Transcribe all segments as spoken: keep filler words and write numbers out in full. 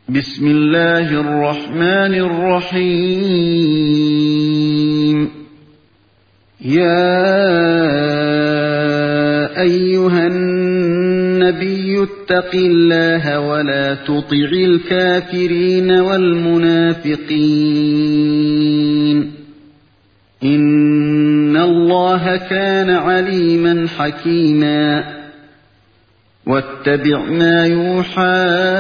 بسم الله الرحمن الرحيم. يا أيها النبي اتق الله ولا تطع الكافرين والمنافقين إن الله كان عليما حكيما. واتبع ما يوحى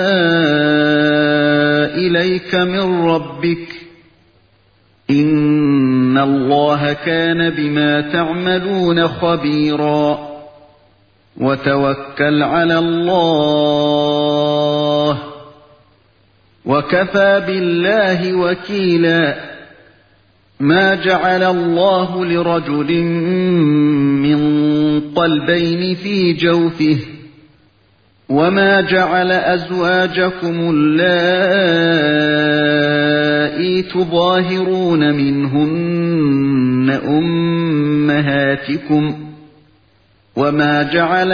إليك من ربك إن الله كان بما تعملون خبيرا. وتوكل على الله وكفى بالله وكيلا. ما جعل الله لرجل من قلبين في جوفه وما جعل أزواجكم اللائي تظاهرون منهن أمهاتكم وما جعل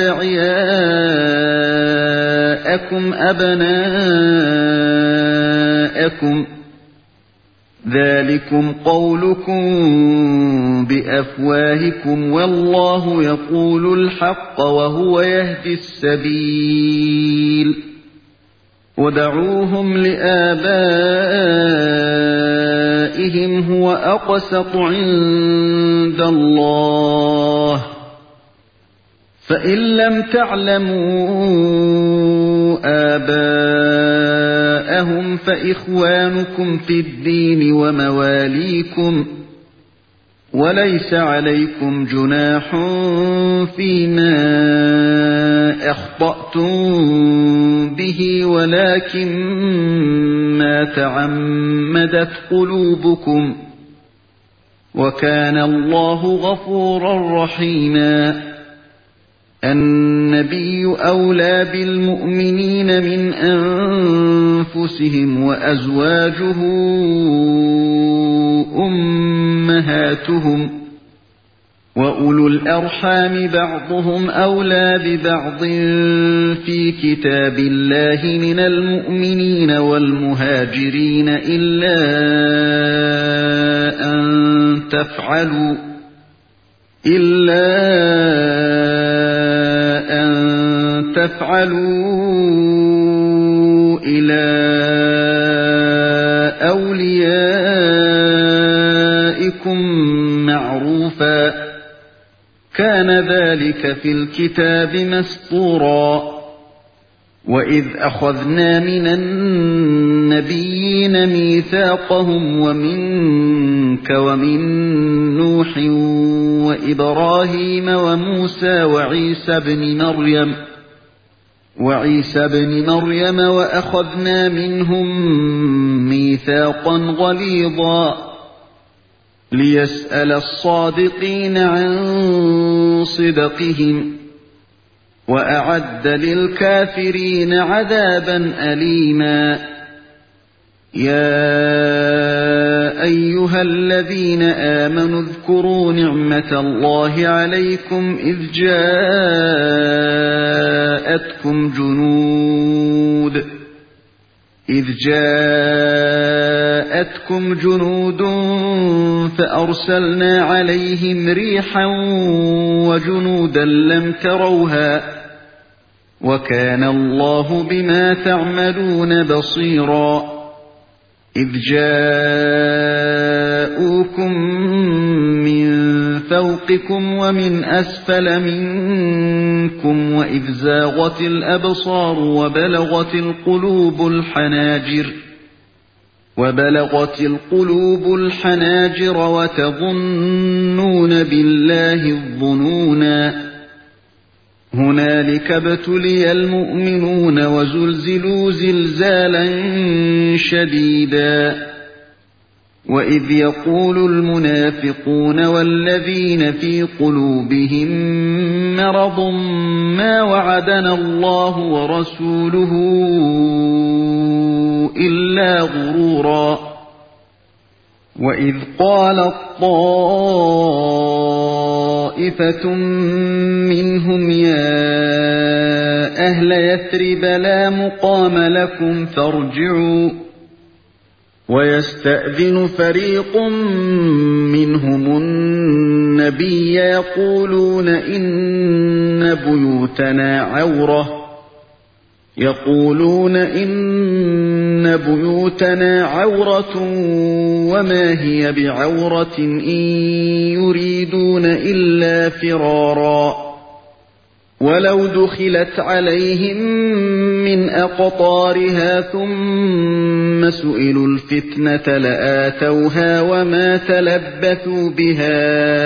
أدعياءكم أبناءكم ذلكم قولكم بأفواهكم والله يقول الحق وهو يهدي السبيل. ودعوهم لآبائهم هو أقسط عند الله فإن لم تعلموا آباءهم فإخوانكم في الدين ومواليكم وليس عليكم جناح فيما أخطأتم به ولكن ما تعمدت قلوبكم وكان الله غفورا رحيما. النبي أولى بالمؤمنين من أنفسهم وأزواجه أمهاتهم وأولو الأرحام بعضهم أولى ببعض في كتاب الله من المؤمنين والمهاجرين إلا أن تفعلوا إلا أن تفعلوا إلى أوليائكم معروفا كان ذلك في الكتاب مسطورا. وإذ أخذنا من النبيين ميثاقهم ومنك ومن نوح وإبراهيم وموسى وعيسى بن مريم وعيسى بن مريم وأخذنا منهم ميثاقا غليظا ليسأل الصادقين عن صدقهم وأعد للكافرين عذابا أليما. يا أيها الذين آمنوا اذكروا نعمة الله عليكم إذ جاءتكم جنود إذ جاءتكم جنود فأرسلنا عليهم ريحا وجنودا لم تروها وكان الله بما تعملون بصيرا. إذ جاءوكم من فوقكم ومن أسفل منكم وإذ زاغت الأبصار وبلغت القلوب الحناجر وبلغت القلوب الحناجر وتظنون بالله الظنونا. هنالك ابتلي المؤمنون وزلزلوا زلزالا شديدا. وإذ يقول المنافقون والذين في قلوبهم مرض ما وعدنا الله ورسوله إلا غرورا. وإذ قالت طائفة منهم يا أهل يثرب لا مقام لكم فارجعوا. ويستأذن فريق منهم النبي يقولون إن بيوتنا عورة يقولون إن بيوتنا عورة وما هي بعورة إن يريدون إلا فرارا ولو دخلت عليهم من أقطارها ثم سئلوا الفتنة لآتوها وما تلبثوا بها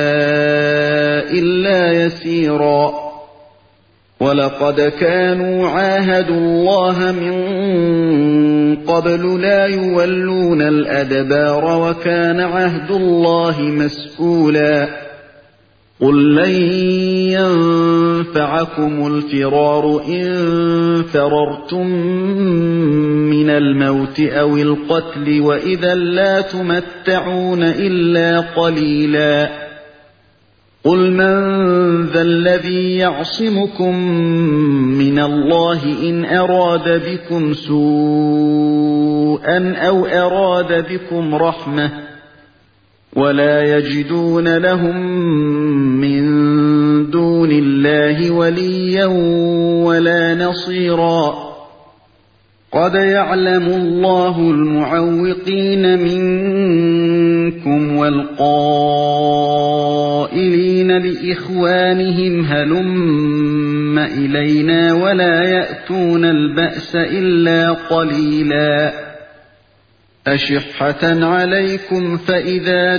إلا يسيرا ولقد كانوا عاهدوا الله من قبل لا يولون الأدبار وكان عهد الله مسئولا. قل لن ينفعكم الفرار إن فررتم من الموت أو القتل وإذا لا تمتعون إلا قليلا. قل من ذا الذي يعصمكم من الله إن أراد بكم سوءا أو أراد بكم رحمة ولا يجدون لهم من دون الله وليا ولا نصيرا. قد يعلم الله المعوقين منكم والقائلين لإخوانهم هلم إلينا ولا يأتون البأس إلا قليلا. أشحة عليكم فإذا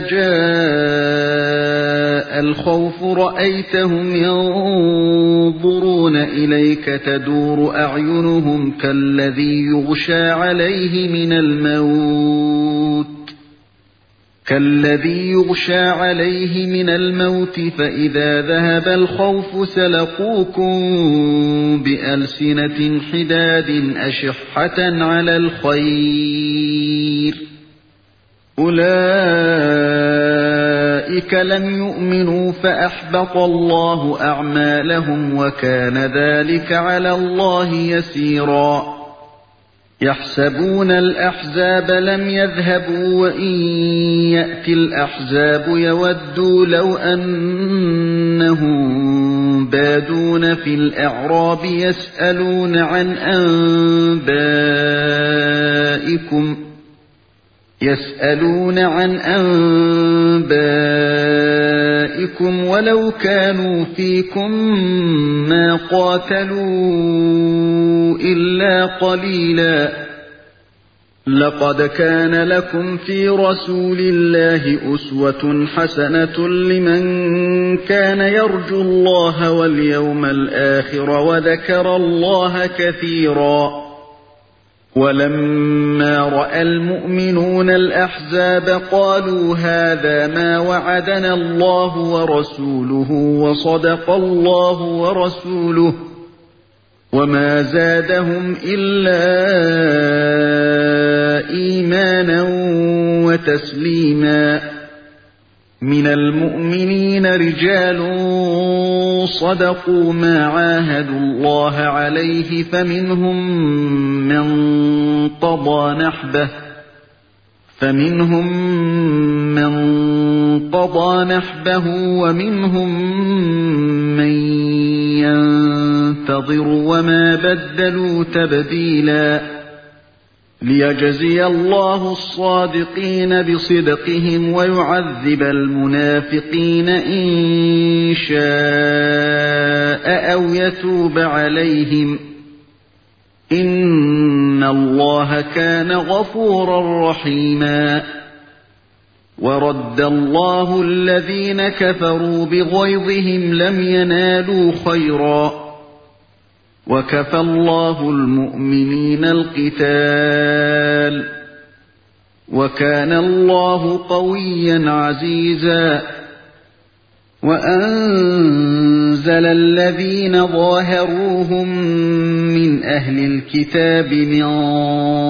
جاء الخوف رأيتهم ينظرون إليك تدور أعينهم كالذي يغشى عليه من الموت كالذي يغشى عليه من الموت فإذا ذهب الخوف سلقوكم بألسنة حداد أشحة على الخير أولئك لم يؤمنوا فأحبط الله أعمالهم وكان ذلك على الله يسيرا. يحسبون الأحزاب لم يذهبوا وإن يأتي الأحزاب يودوا لو أنهم بادون في الأعراب يسألون عن أنبائكم يسألون عن أنبائكم ولو كانوا فيكم ما قاتلوا إلا قليلا. لقد كان لكم في رسول الله أسوة حسنة لمن كان يرجو الله واليوم الآخر وذكر الله كثيرا. ولما رأى المؤمنون الأحزاب قالوا هذا ما وعدنا الله ورسوله وصدق الله ورسوله وما زادهم إلا إيمانا وتسليما. من المؤمنين رجال صدقوا ما عاهدوا الله عليه فمنهم من قضى نحبه فمنهم من قضى نحبه ومنهم من ينتظر وما بدلوا تبديلا. ليجزي الله الصادقين بصدقهم ويعذب المنافقين إن شاء أو يتوب عليهم إن الله كان غفورا رحيما. ورد الله الذين كفروا بغيظهم لم ينالوا خيرا وكفى الله المؤمنين القتال وكان الله قويا عزيزا. وأنزل الذين ظاهروهم من أهل الكتاب من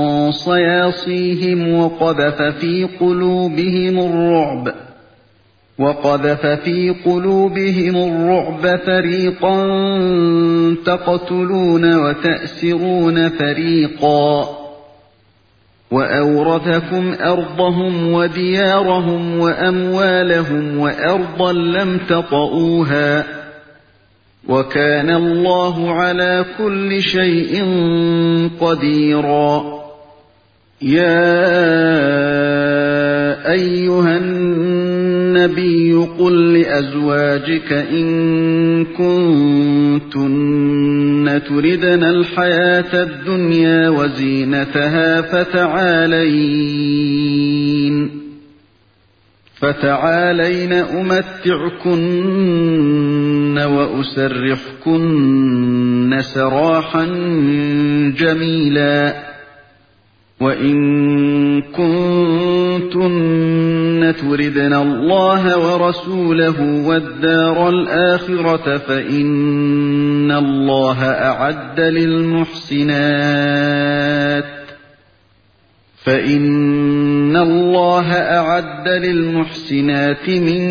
صياصيهم وقذف في قلوبهم الرعب وقذف في قلوبهم الرعب فريقا تقتلون وتأسرون فريقا وأورثكم أرضهم وديارهم وأموالهم وأرضا لم تطئوها وكان الله على كل شيء قديرا. يا أيها النبي قل لأزواجك إن كنتن تردن الحياة الدنيا وزينتها فتعالين فتعالين أمتعكن وأسرحكن سراحا جميلا. وإن كنتن تردن الله ورسوله والدار الآخرة فإن الله أعد للمحسنات فإن الله أعد للمحسنات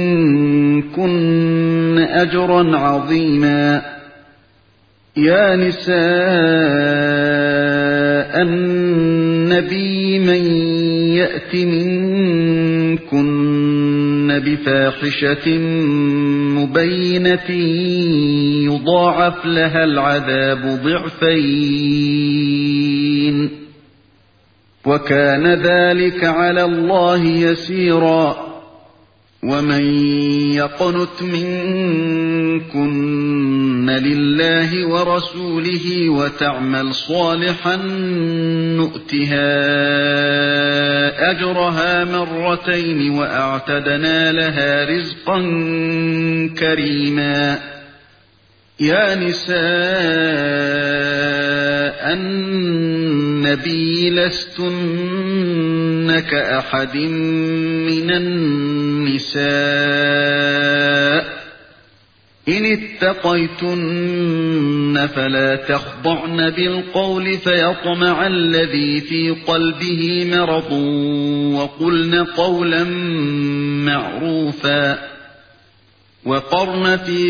منكن أجرا عظيما. يا نساء النبي من يأت منكن بفاحشة مبينة يضاعف لها العذاب ضعفين وكان ذلك على الله يسيرا. ومن يقنت منكن لله ورسوله وتعمل صالحا نؤتها أجرها مرتين وأعتدنا لها رزقا كريما. يا نساء النبي لستن كأحد من النساء إن اتقيتن فلا تخضعن بالقول فيطمع الذي في قلبه مرض وقلن قولا معروفا. وقرن في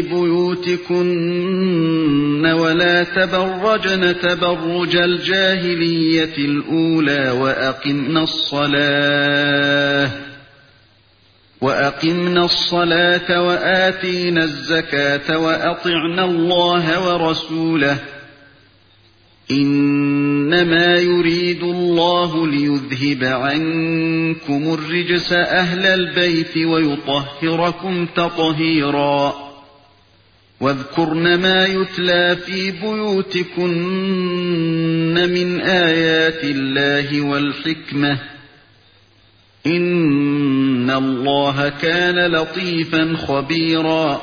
بيوتكن ولا تبرجن تبرج الجاهلية الأولى وأقمن الصلاة وأقمن الصلاة وآتينا الزكاة وأطعنا الله ورسوله إنما يريد الله ليذهب عنكم الرجس أهل البيت ويطهركم تطهيرا. واذكرن ما يتلى في بيوتكن من آيات الله والحكمة إن الله كان لطيفا خبيرا.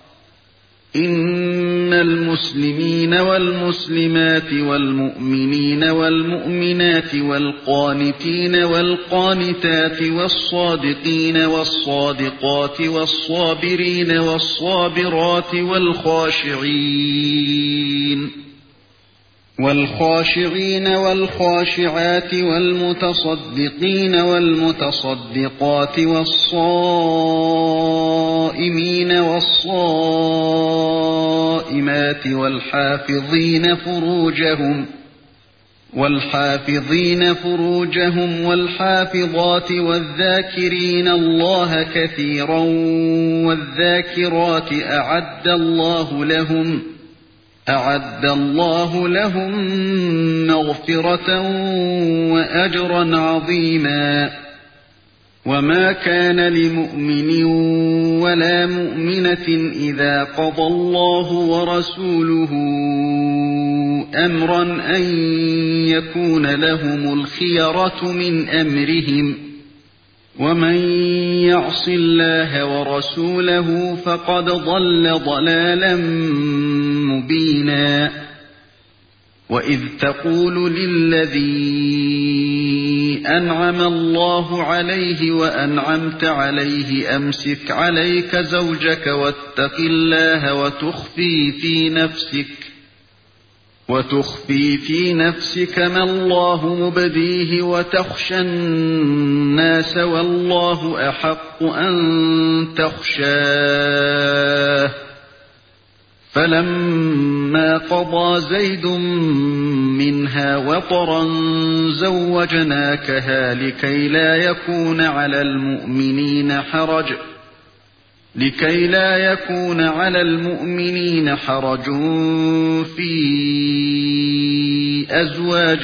إن المسلمين والمسلمات والمؤمنين والمؤمنات والقانتين والقانتات والصادقين والصادقات والصابرين والصابرات والخاشعين والخاشعين والخاشعات والمتصدقين والمتصدقات والصائمين والصائمات والحافظين فروجهم والحافظين فروجهم والحافظات والذاكرين الله كثيرا والذاكرات أعد الله لهم أعد الله لهم مغفرة وأجرا عظيما. وما كان لمؤمن ولا مؤمنة إذا قضى الله ورسوله أمرا أن يكون لهم الخيرة من أمرهم ومن يعص الله ورسوله فقد ضل ضلالا مبينا. وإذ تقول للذي أنعم الله عليه وأنعمت عليه أمسك عليك زوجك واتق الله وتخفي في نفسك وتخفي في نفسك ما الله مبديه وتخشى الناس والله أحق أن تخشاه فلما قضى زيد منها وطرا زوجناكها لكي لا يكون على المؤمنين حرج لكي لا يكون على المؤمنين حرج في أزواج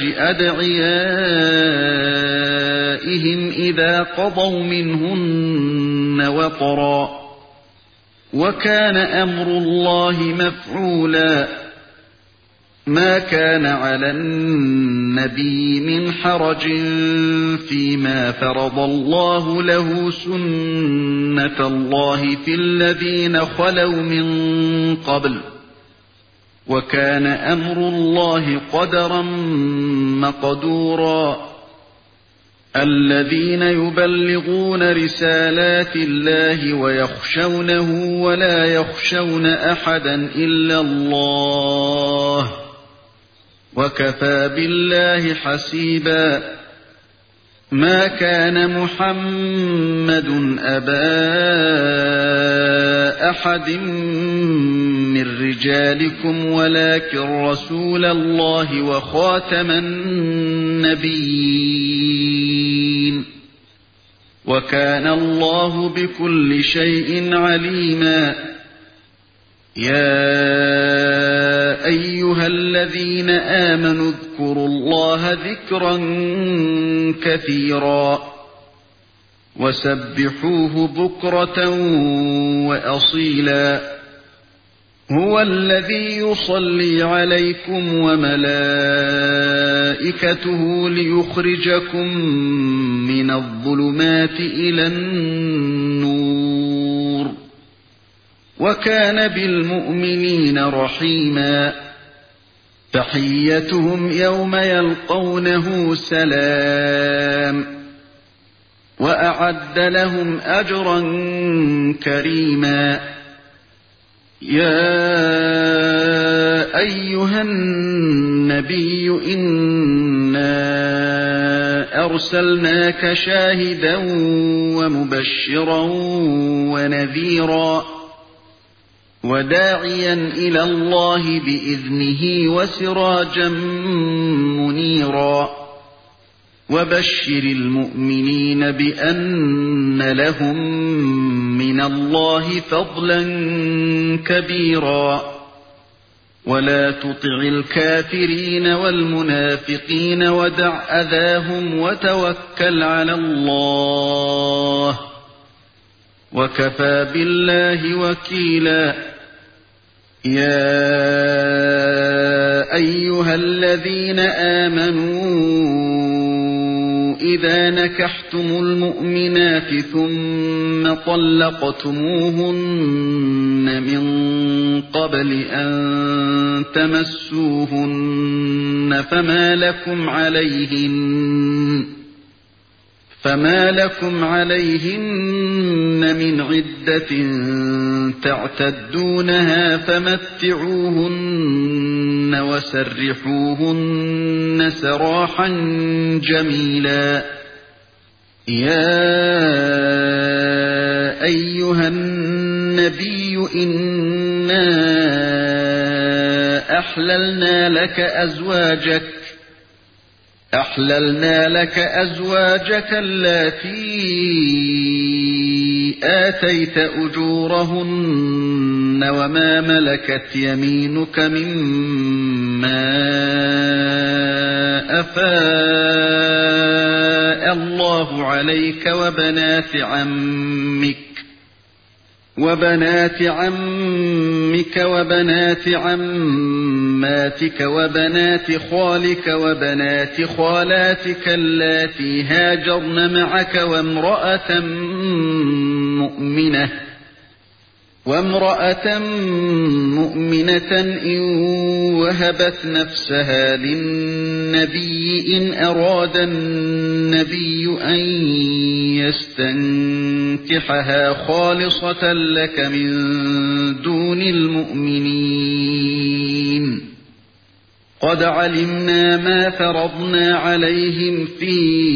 أدعيائهم إذا قضوا منهن وطرا وكان أمر الله مفعولا ما كان على النبي من حرج فيما فرض الله له سنة الله في الذين خلوا من قبل وكان أمر الله قدرا مقدورا الذين يبلغون رسالات الله ويخشونه ولا يخشون أحدا إلا الله وكفى بالله حسيبا ما كان محمد أبا أحد من رجالكم ولكن رسول الله وخاتم النبيين وكان الله بكل شيء عليما يا أيها الذين آمنوا اذكروا الله ذكرا كثيرا وسبحوه بكرة وأصيلا هو الذي يصلي عليكم وملائكته ليخرجكم من الظلمات إلى النور وكان بالمؤمنين رحيما تحيتهم يوم يلقونه سلام وأعد لهم أجرا كريما يا أيها النبي إنا أرسلناك شاهدا ومبشرا ونذيرا وداعيا إلى الله بإذنه وسراجا منيرا وبشر المؤمنين بأن لهم من الله فضلا كبيرا ولا تطع الكافرين والمنافقين ودع أذاهم وتوكل على الله وكفى بالله وكيلا يا أيها الذين آمنوا إذا نكحتم المؤمنات ثم طلقتموهن من قبل أن تمسوهن فما لكم عليهن فما لكم عليهن من عدة تعتدونها فمتعوهن وسرحوهن سراحا جميلا يا أيها النبي إنا أحللنا لك أزواجك أحللنا لك أزواجك اللاتي آتيت أجورهن وما ملكت يمينك مما أفاء الله عليك وبنات عمك وبنات عمك وبنات عماتك وبنات خالك وبنات خالاتك اللاتي هاجرن معك وامرأة مؤمنة وامرأة مؤمنة إن وهبت نفسها للنبي إن أراد النبي أن يستنكحها خالصة لك من دون المؤمنين قد علمنا ما فرضنا عليهم في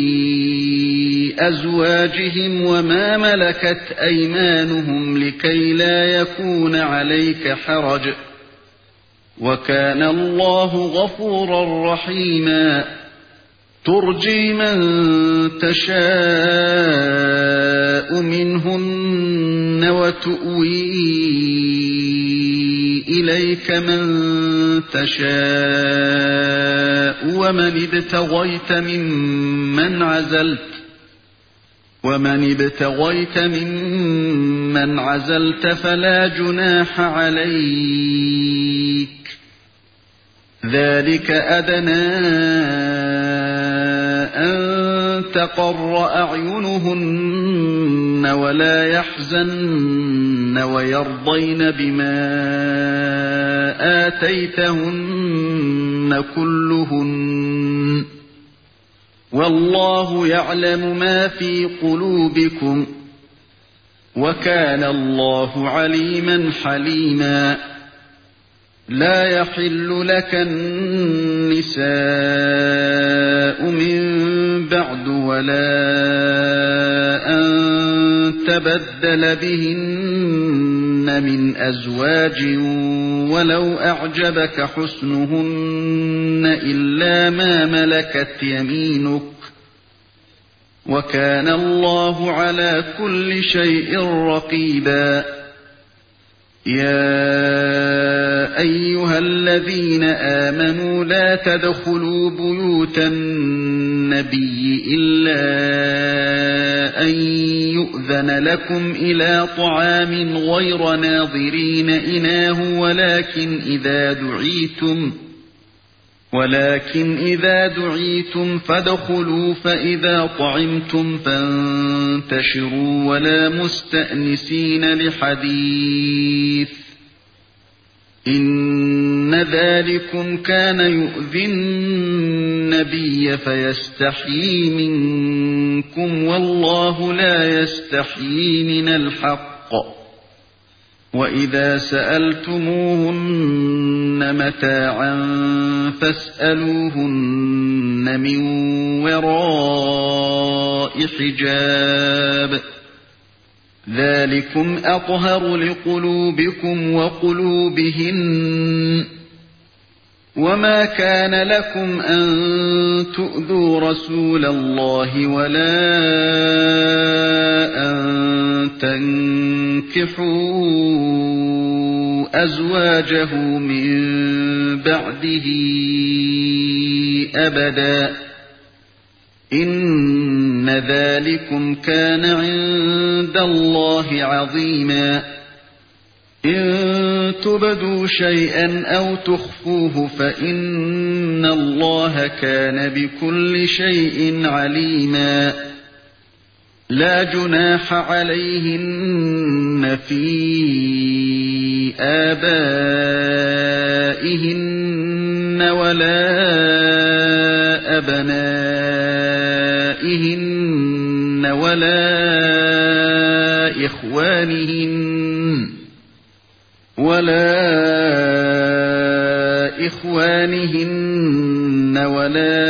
أزواجهم وما ملكت أيمانهم لكي لا يكون عليك حرج وكان الله غفورا رحيما ترجي من تشاء منهن وتؤوي إليك من تشاء ومن ابتغيت ممن عزلت ومن ابتغيت ممن عزلت فلا جناح عليك ذلك أدنى أن تقر أعينهن ولا يحزن ويرضين بما آتيتهن كلهن والله يعلم ما في قلوبكم وكان الله عليما حليما لا يحل لك النساء من بعد ولا أن تبدل بهن من أزواج ولو أعجبك حسنهن إلا ما ملكت يمينك وكان الله على كل شيء رقيبا يا أيها الذين آمنوا لا تدخلوا بيوت النبي إلا أن يؤذن لكم إلى طعام غير ناظرين إناه ولكن إذا دعيتم ولكن إذا دعيتم فادخلوا فإذا طعمتم فانتشروا ولا مستأنسين لحديث إن ذلكم كان يؤذي النبي فيستحيي منكم والله لا يستحيي من الحق وإذا سألتموهن متاعا فاسألوهن من وراء حجاب ذلكم أطهر لقلوبكم وقلوبهن وما كان لكم أن تؤذوا رسول الله ولا أن تنكحوا أزواجه من بعده أبدا إن ذلكم كان عند الله عظيما إن تبدوا شيئا أو تخفوه فإن الله كان بكل شيء عليما لا جناح عليهن في آبائهن ولا أبنائهن ولا إخوانهن ولا إخوانهن ولا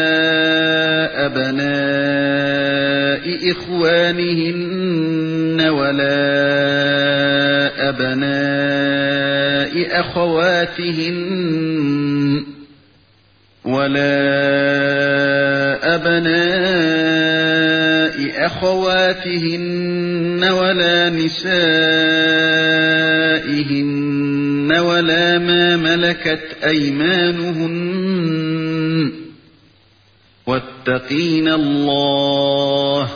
أبناء إخوانهن ولا أبناء أخواتهن ولا أبناء أخواتهن ولا نسائهن ولا ما ملكت أيمانهن واتقين الله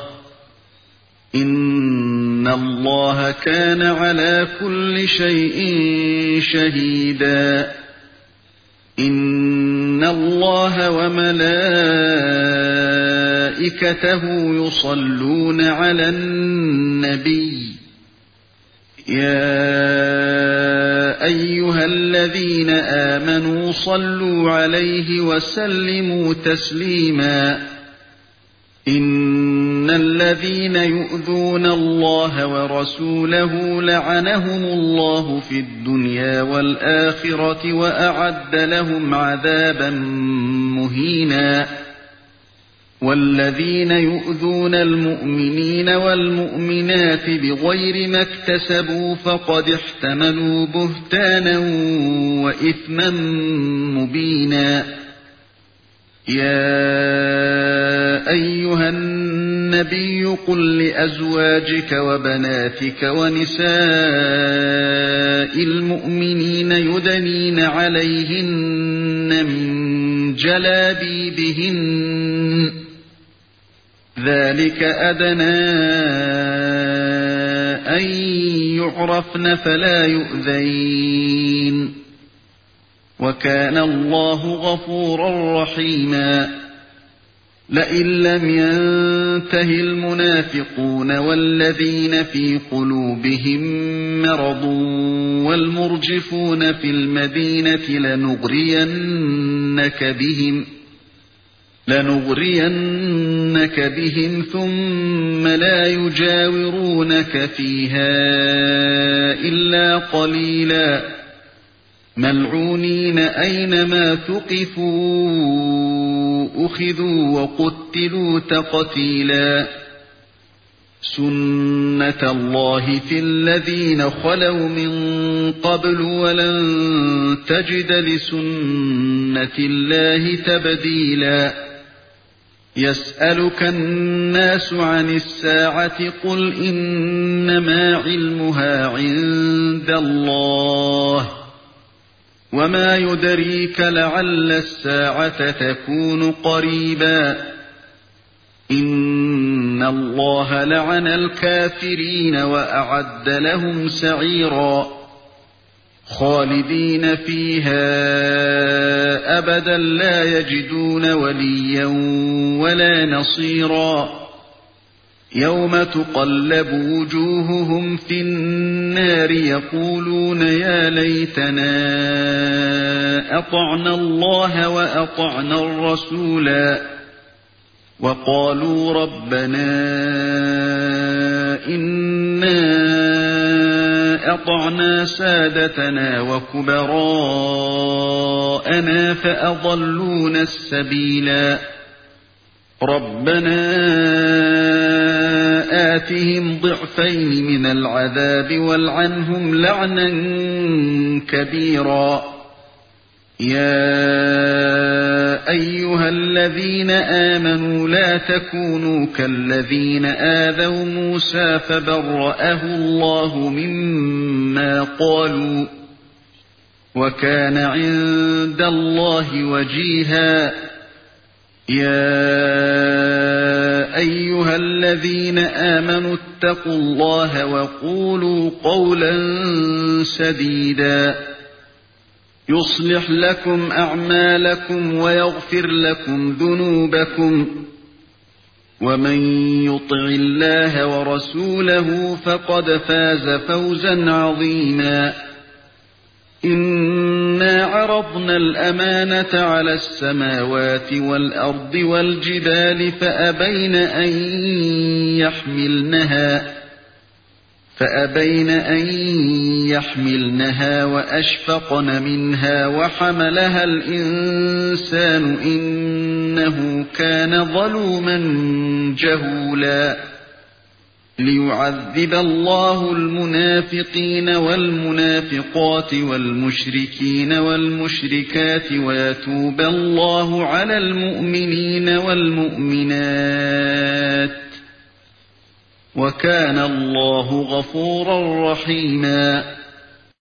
إن الله كان على كل شيء شهيدا إن الله وملائكته يصلون على النبي يا أيها الذين آمنوا صلوا عليه وسلموا تسليما إن إن الذين يؤذون الله ورسوله لعنهم الله في الدنيا والآخرة وأعد لهم عذابا مهينا والذين يؤذون المؤمنين والمؤمنات بغير ما اكتسبوا فقد احتملوا بهتانا وإثما مبينا يا أيها النبي قل لأزواجك وبناتك ونساء المؤمنين يدنين عليهن من جلابيبهن ذلك أدنى أن يعرفن فلا يؤذين وكان الله غفورا رحيما لئن لم ينته المنافقون والذين في قلوبهم مرض والمرجفون في المدينة لنغرينك بهم لنغرينك بهم ثم لا يجاورونك فيها إلا قليلا ملعونين أينما ثقفوا أخذوا وقتلوا تقتيلا سنة الله في الذين خلوا من قبل ولن تجد لسنة الله تبديلا يسألك الناس عن الساعة قل إنما علمها عند الله وما يدريك لعل الساعة تكون قريبا إن الله لعن الكافرين وأعد لهم سعيرا خالدين فيها أبدا لا يجدون وليا ولا نصيرا يوم تقلب وجوههم في النار يقولون يا ليتنا أطعنا الله وأطعنا الرسولا وقالوا ربنا إنا أطعنا سادتنا وكبراءنا فأضلونا السبيلا ربنا آتهم ضعفين من العذاب والعنهم لعنا كبيرا يا أيها الذين آمنوا لا تكونوا كالذين آذوا موسى فبرأه الله مما قالوا وكان عند الله وجيها يا أيها الذين آمنوا اتقوا الله وقولوا قولا سديدا يصلح لكم أعمالكم ويغفر لكم ذنوبكم ومن يطع الله ورسوله فقد فاز فوزا عظيما إنا عرضنا الأمانة على السماوات والأرض والجبال فأبين أن يحملنها فأبين أن يحملنها وأشفقن منها وحملها الإنسان إنه كان ظلوما جهولا ليعذب الله المنافقين والمنافقات والمشركين والمشركات ويتوب الله على المؤمنين والمؤمنات وكان الله غفورا رحيما